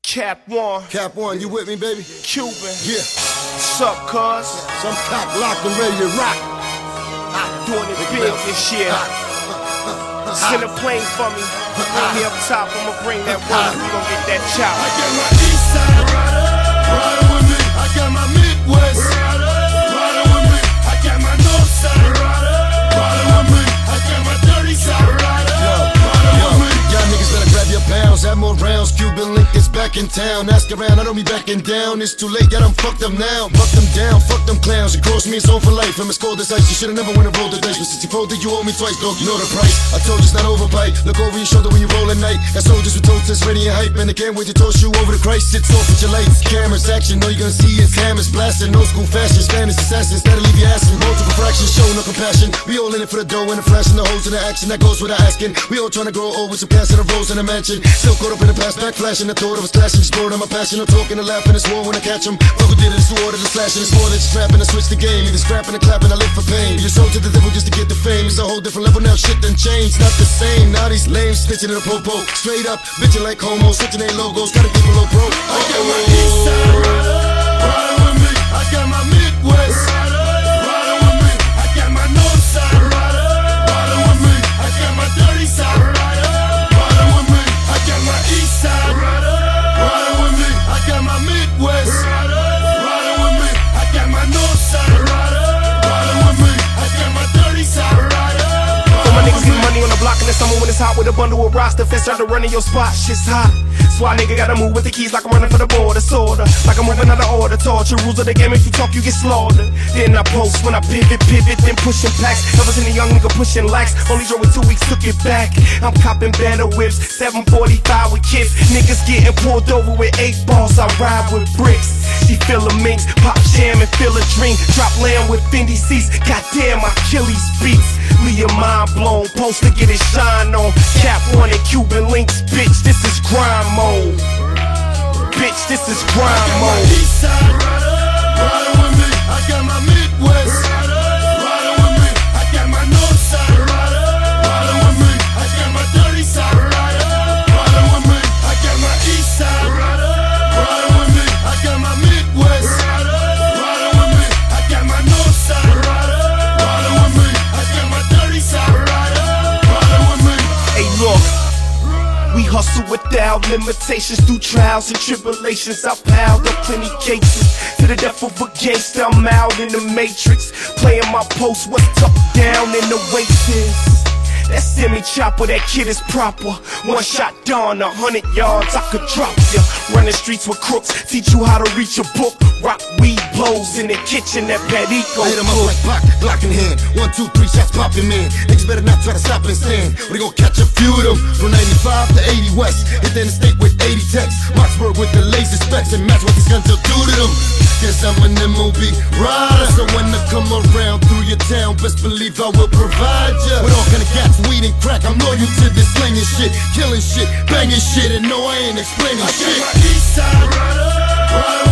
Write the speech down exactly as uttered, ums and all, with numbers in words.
Cap One. Cap One, you with me, baby? Cuban. Yeah. What's up, cuz? Some cock locked and ready to rock. Doing it big this year. Send a plane for me. Bring me up top, I'ma bring that work. We gon' get that chop. I got my east side rider, rider with me. I got my Midwest rider, rider with me. I got my north side rider, rider with me. I got my dirty side rider, rider with me. Y'all niggas better grab your pounds, have more rounds. Cuban Link is back in town. Ask around, I don't be backing down. It's too late, got them fucked up now. Fuck them down, fuck them clowns. It cost me its own for life. I'm as cold as ice. You should've never went and rolled the dice. But since you folded, you owe me twice, dog. You know the price. I told you it's not over, bite. Look over your shoulder when you roll at night. Got soldiers with toe tests ready and hype, and they can't wait to toss you over the Christ. Sits off with your lights, cameras, action. Know you gonna see it. Cameras blasting, no school fashion. Spanish assassins that'll leave you asking. Multiple fractions, show no compassion. We all in it for the dough and the flash and the hoes and the action that goes without asking. We all trying to grow old with some cash and the rolls in the mansion. Still caught up in the past, back flashing. The thought of us clashing, just bored of my passion. I'm talking and laughing, it's war when I catch them. Fuck who did it, it's the order, the slashing. It's more than just trapping, I switch the game. Either scrapping or clapping, I live for pain. You're sold to the devil just to get the fame. It's a whole different level now, shit done changed. Not the same, now these lames snitching in a popo. Straight up, bitching like homo, switching their logos. Gotta keep a low pro. I got my east side rider, rider with me. I got my Midwest rider, rider with me. I got my north side rider, rider with me. I got my dirty side rider, rider with me. I got my east side rider, rider with me. I got my Midwest rider, rider with me. I got my north side rider, rider with me. I got my dirty side rider. So my niggas get money on the block in the summer when it's hot with a bundle of rocks. The fence try to run in your spot, shit's hot. That's why nigga gotta move with the keys like I'm running for the border. Sorta, like I'm moving out of order. Torture rules of the game, if you talk you get slaughtered. Then I post when I pivot, pivot, then pushing packs. Never seen a young nigga pushing lax. Only drove with two weeks, took it back. I'm copping better whips, seven forty-five with kids. Niggas getting pulled over with eight balls, I ride with bricks. She feel a minx, pop jam and feel a dream. Drop land with Fendi seats, goddamn Achilles beats. Leave your mind blown, post to get it shine on. Cap One and Cuban Links, bitch, this is grind mode. Bitch, this is grind mode. I got my east side rider, rider with me. I got my Midwest rider, rider with me. I got my north side rider, rider with me. I got my dirty side rider, rider with me. I got my east side rider, rider with me. I got my Midwest rider, rider with me. I got my north side rider, rider with me. I got my dirty side rider, rider with me. Hey, look. We hustle without limitations through trials and tribulations. I piled up plenty cases to the death of a gangster. I'm out in the matrix, playing my post. What's tucked down in the Oasis? That semi-chopper, that kid is proper. One shot down, a hundred yards, I could drop ya. Running streets with crooks, teach you how to reach a book. Rock weed blows in the kitchen, that Perico. I hit 'em up like Pac, Glock in hand. One, two, three shots popping, man. Niggas better not try to stop and stand. We gon' catch a few of them. From ninety-five to eighty west, hit the interstate with eighty techs. Moxburg with the laser specs and match what these guns will do to them. Guess I'm an M O B rider, so when I come around through your town, best believe I will provide ya with all kind of gas, weed and crack. I'm loyal to this slinging shit, killing shit, banging shit, and no, I ain't explaining I shit. got my east side rider, rider